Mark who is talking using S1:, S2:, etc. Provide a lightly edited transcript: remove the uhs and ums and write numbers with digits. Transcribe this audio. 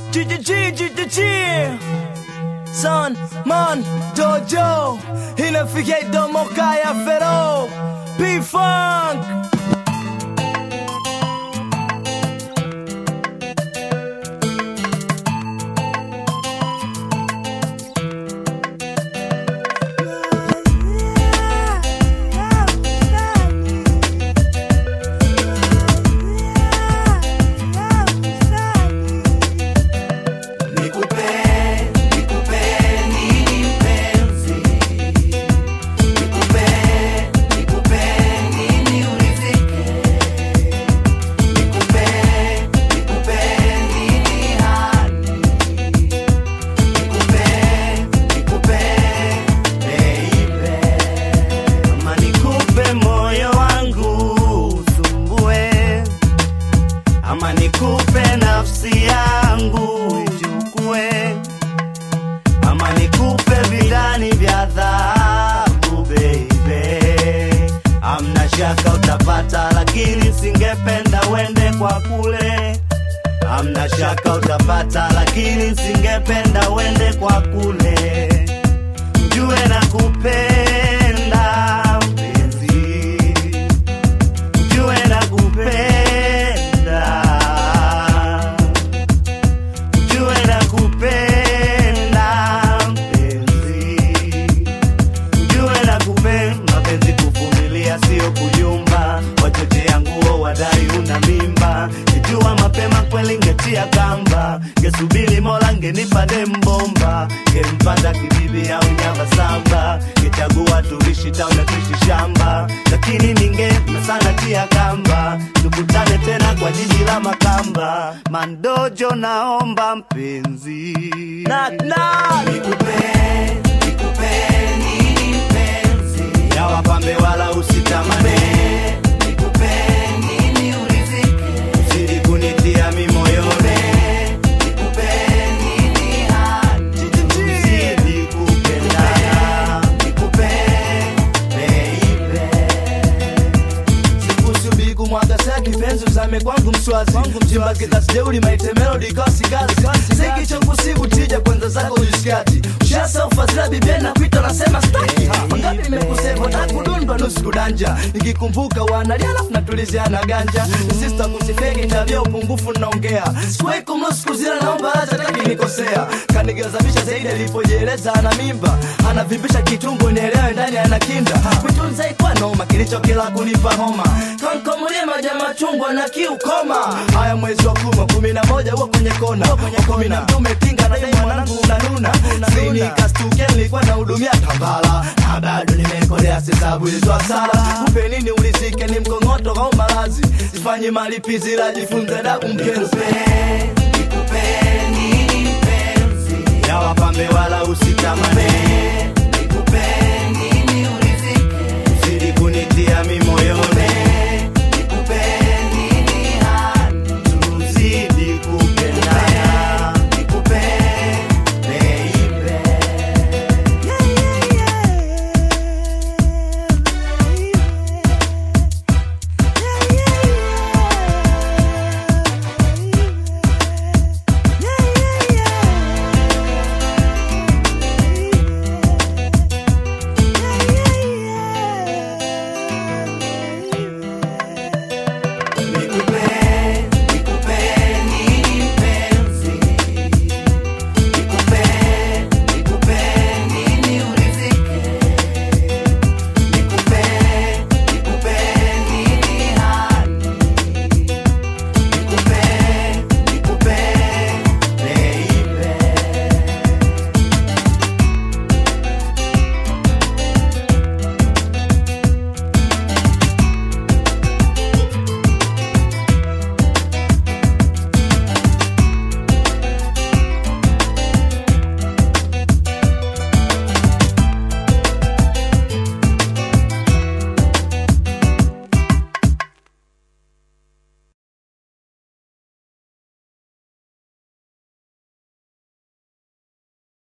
S1: Son, man, Dojo, inafikia Domokaya Fero, P-Funk. Ama nikupe nafsi yangu ichukue, ama nikupe vidani vya dhahabu baby. Amna shaka utapata, lakini singependa wende kwa kule. Amna shaka utapata, lakini singependa wende kwa kule. Mjue nakupenda mpenzi, mjue nakupenda, sio kujumba. Wachochea nguo wadai una mimba. Nijua mapema kweli ngetia kamba. Ngesubiri Mola ngenipa dembomba. Ngempata kibibi au nyamba samba. Ngechagua tuishi town na tuishi shamba. Lakini ningepa sana tia kamba. Tukutane tena kwa jiji la Makamba. Mandojo naomba mpenzi. Knock knock. Nikupe nini mpenzi? Ya wapambe wala usitamane. Nikupe nini urizike? Zidi kunitia mimoyone. Nikupe nini hadi zidi kupendana. Nikupe baby. Sikusubi kumwaga saki penzi uzame kwangu mswazi. Jimba kita sijeuli maite melody kasi gazi. Siki chongu sibu tija kwenza zako ujisikati. Ushasa ufazila bibiena kuita nasema staki. Mangapi nimekusevo takudundwa nusu kudanja. Nikikumbuka wanalia alafu natuliziana ganja. Sister kusifegi tabia upungufu naongea. Sikuwai kumlosu kuzila naomba acha taki nikosea. Kanigazamisha zaidi alipojeleza ana mimba. Anavimbisha kitungo nielewe ndani anakinda. Kutunza ikuwa noma kilicho kila kunipa homa. Kankomulia majama chungwa na kiu koma. Haya mwezi wa 11 uwa kwenye kona. 12 umetinga na dai mwanangu unanuna. Sini kastuke nilikuwa na hudumia Kambala. Na bado nimekolea sisabu hizo asala. Kupe nini ulizike ni mkongoto au malazi. Sifanyi malipizi la jifunze dabu mpenzi.